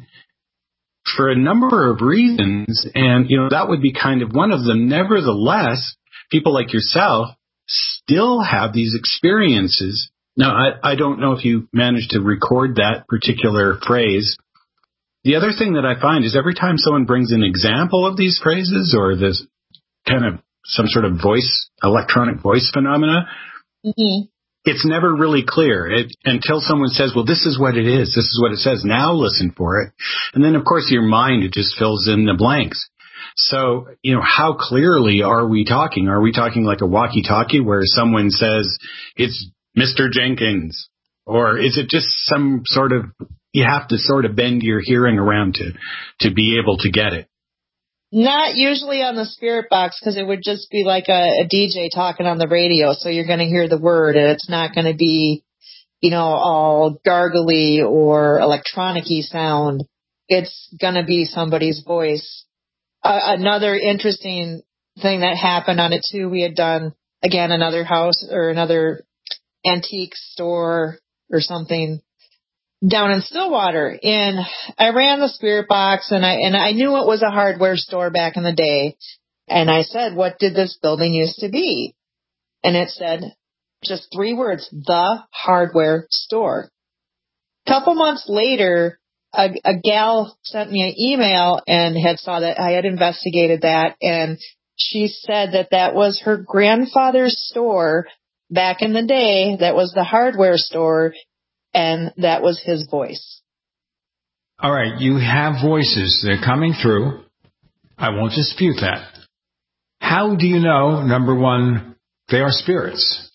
S4: for a number of reasons. And, you know, that would be kind of one of them. Nevertheless, people like yourself still have these experiences. Now, I, I don't know if you managed to record that particular phrase. The other thing that I find is every time someone brings an example of these phrases or this kind of some sort of voice, electronic voice phenomena, mm-hmm. It's never really clear it, until someone says, well, this is what it is. This is what it says. Now listen for it. And then, of course, your mind, it just fills in the blanks. So, you know, how clearly are we talking? Are we talking like a walkie-talkie where someone says it's Mister Jenkins? Or is it just some sort of, you have to sort of bend your hearing around to, to be able to get it?
S5: Not usually on the spirit box, because it would just be like a, a D J talking on the radio. So you're going to hear the word, and it's not going to be, you know, all gargly or electronic-y sound. It's going to be somebody's voice. Uh, another interesting thing that happened on it too, we had done, again, another house or another antique store or something down in Stillwater, and I ran the spirit box, and I and I knew it was a hardware store back in the day, and I said, what did this building used to be? And it said just three words, the hardware store. A couple months later, a, a gal sent me an email and had saw that I had investigated that, and she said that that was her grandfather's store back in the day. That was the hardware store. And that was his voice.
S3: All right, you have voices. They're coming through. I won't dispute that. How do you know, number one, they are spirits?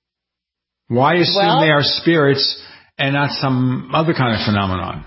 S3: Why assume well, they are spirits and not some other kind of phenomenon?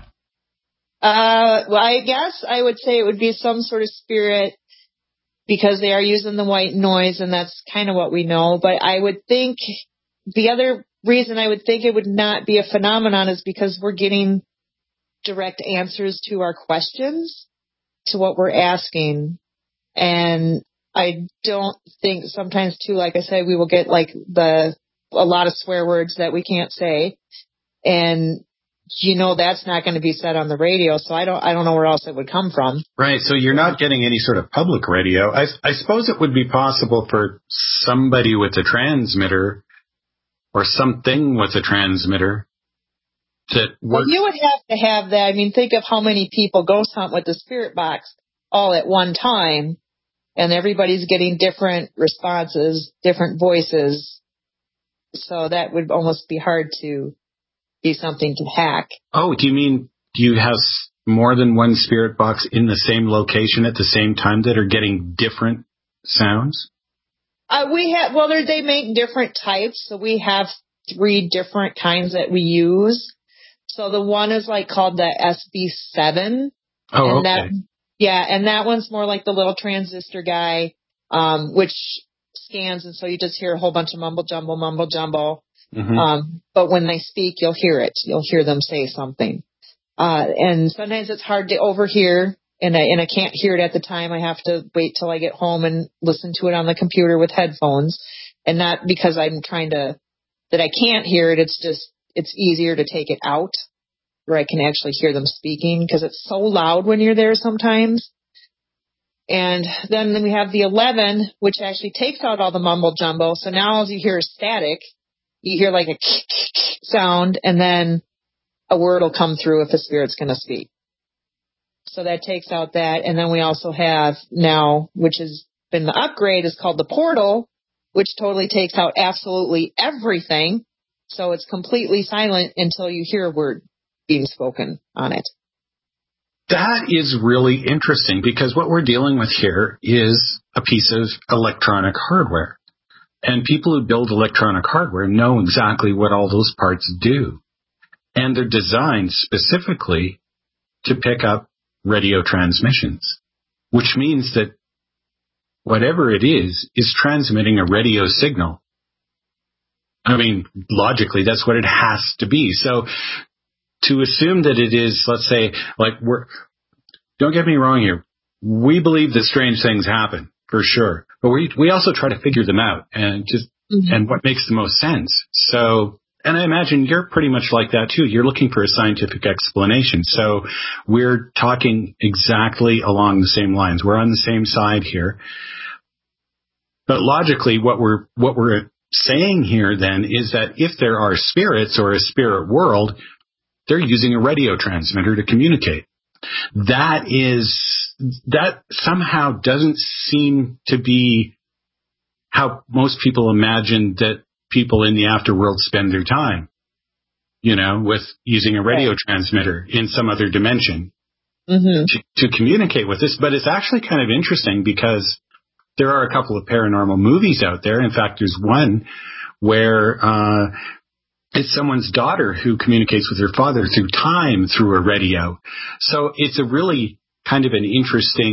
S5: Uh, well, I guess I would say it would be some sort of spirit because they are using the white noise, and that's kind of what we know. But I would think the other reason I would think it would not be a phenomenon is because we're getting direct answers to our questions, to what we're asking. And I don't think sometimes too, like I said, we will get like the, a lot of swear words that we can't say. And you know, that's not going to be said on the radio. So I don't, I don't know where else it would come from.
S4: Right. So you're not getting any sort of public radio. I, I suppose it would be possible for somebody with a transmitter or something with a transmitter that works.
S5: Well, you would have to have that. I mean, think of how many people ghost hunt with the spirit box all at one time, and everybody's getting different responses, different voices. So that would almost be hard to be something to hack.
S4: Oh, do you mean, do you have more than one spirit box in the same location at the same time that are getting different sounds?
S5: Uh, we have, well, they make different types. So we have three different kinds that we use. So the one is like called the S B seven.
S4: Oh,
S5: and
S4: okay.
S5: That, yeah, and that one's more like the little transistor guy, um, which scans, and so you just hear a whole bunch of mumble jumble, mumble jumble. Mm-hmm. Um, but when they speak, you'll hear it. You'll hear them say something. Uh, and sometimes it's hard to overhear. And I, and I can't hear it at the time. I have to wait till I get home and listen to it on the computer with headphones. And not because I'm trying to, that I can't hear it. It's just, it's easier to take it out where I can actually hear them speaking because it's so loud when you're there sometimes. And then we have the eleven, which actually takes out all the mumble jumbo. So now as you hear static, you hear like a sound, and then a word will come through if a spirit's going to speak. So that takes out that. And then we also have now, which has been the upgrade, is called the portal, which totally takes out absolutely everything. So it's completely silent until you hear a word being spoken on it.
S4: That is really interesting because what we're dealing with here is a piece of electronic hardware. And people who build electronic hardware know exactly what all those parts do. And they're designed specifically to pick up radio transmissions, which means that whatever it is, is transmitting a radio signal. I mean, logically, that's what it has to be. So to assume that it is, let's say, like we're, don't get me wrong here. We believe that strange things happen for sure, but we, we also try to figure them out and just, mm-hmm. and what makes the most sense. So, and I imagine you're pretty much like that too. You're looking for a scientific explanation. So we're talking exactly along the same lines. We're on the same side here. But logically, what we're, what we're saying here then is that if there are spirits or a spirit world, they're using a radio transmitter to communicate. That is, that somehow doesn't seem to be how most people imagine that people in the afterworld spend their time, you know, with using a radio right. transmitter in some other dimension mm-hmm. to, to communicate with us. But it's actually kind of interesting because there are a couple of paranormal movies out there. In fact, there's one where uh, it's someone's daughter who communicates with her father through time through a radio. So it's a really kind of an interesting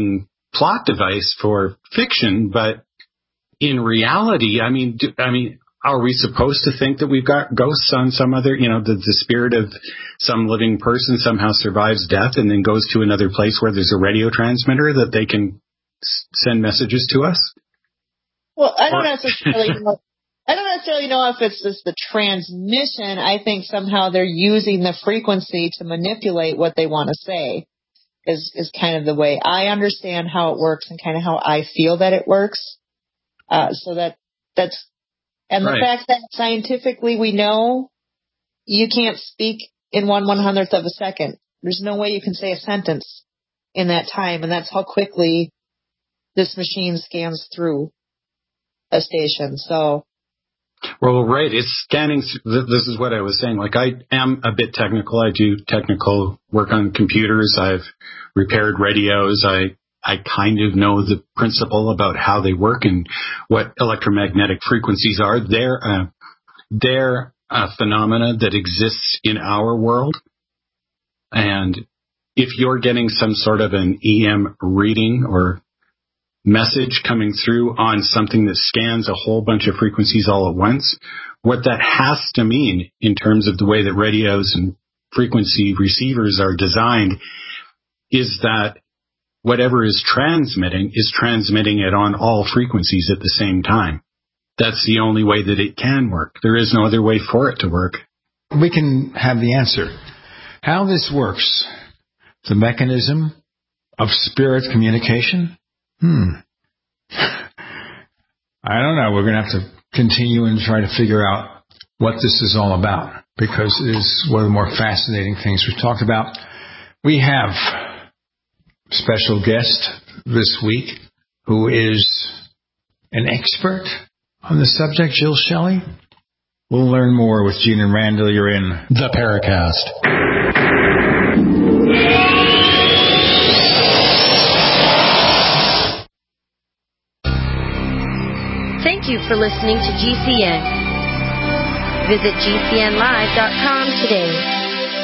S4: plot device for fiction, but in reality, I mean, do, I mean, are we supposed to think that we've got ghosts on some other, you know, the, the spirit of some living person somehow survives death and then goes to another place where there's a radio transmitter that they can s- send messages to us?
S5: Well, I don't necessarily know. I don't necessarily know if it's just the transmission. I think somehow they're using the frequency to manipulate what they want to say. Is is kind of the way I understand how it works and kind of how I feel that it works. Uh, so that that's. And the right. fact that scientifically we know you can't speak in one one hundredth of a second. There's no way you can say a sentence in that time, and that's how quickly this machine scans through a station. So,
S4: well, right, it's scanning. This is what I was saying. Like, I am a bit technical. I do technical work on computers. I've repaired radios. I I kind of know the principle about how they work and what electromagnetic frequencies are. They're, uh, they're a phenomena that exists in our world. And if you're getting some sort of an E M reading or message coming through on something that scans a whole bunch of frequencies all at once, what that has to mean in terms of the way that radios and frequency receivers are designed is that whatever is transmitting is transmitting it on all frequencies at the same time. That's the only way that it can work. There is no other way for it to work.
S3: We can have the answer. How this works, the mechanism of spirit communication? Hmm. I don't know. We're going to have to continue and try to figure out what this is all about, because it is one of the more fascinating things we've talked about. We have special guest this week who is an expert on the subject, Jill Shelley. We'll learn more with Gene and Randall. You're in
S9: the Paracast.
S11: Thank you for listening to G C N. Visit G C N live dot com today.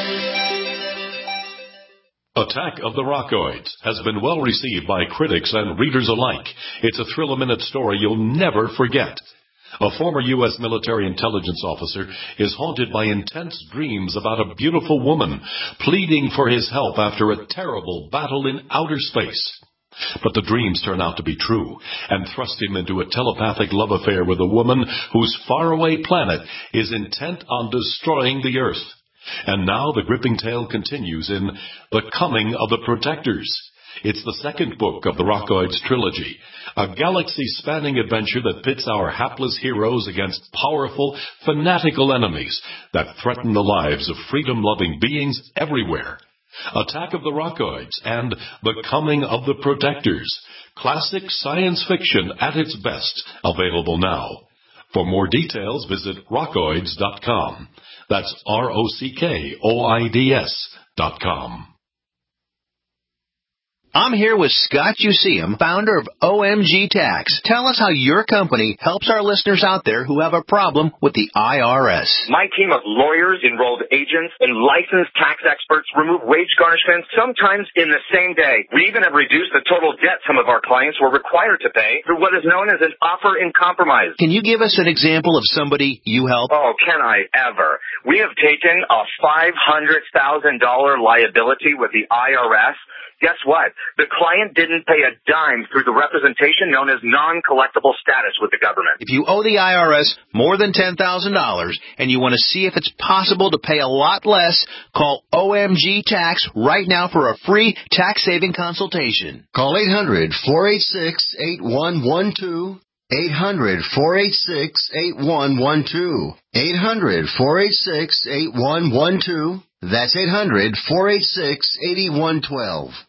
S2: Attack of the Rockoids has been well received by critics and readers alike. It's a thrill-a-minute story you'll never forget. A former U S military intelligence officer is haunted by intense dreams about a beautiful woman pleading for his help after a terrible battle in outer space. But the dreams turn out to be true and thrust him into a telepathic love affair with a woman whose faraway planet is intent on destroying the Earth. And now the gripping tale continues in The Coming of the Protectors. It's the second book of the Rockoids trilogy, a galaxy-spanning adventure that pits our hapless heroes against powerful, fanatical enemies that threaten the lives of freedom-loving beings everywhere. Attack of the Rockoids and The Coming of the Protectors. Classic science fiction at its best, available now. For more details, visit rockoids dot com. That's R O C K O I D S dot com.
S10: I'm here with Scott Useum, founder of O M G Tax. Tell us how your company helps our listeners out there who have a problem with the I R S.
S23: My team of lawyers, enrolled agents, and licensed tax experts remove wage garnishments sometimes in the same day. We even have reduced the total debt some of our clients were required to pay through what is known as an offer in compromise.
S10: Can you give us an example of somebody you help?
S23: Oh, can I ever? We have taken a five hundred thousand dollars liability with the I R S. Guess what? The client didn't pay a dime through the representation known as non-collectible status with the government.
S10: If you owe the I R S more than ten thousand dollars and you want to see if it's possible to pay a lot less, call O M G Tax right now for a free tax-saving consultation.
S24: Call eight hundred, four eight six, eight one one two. eight hundred, four eight six, eight one one two. eight hundred, four eight six, eight one one two. That's eight hundred, four eight six, eight one one two.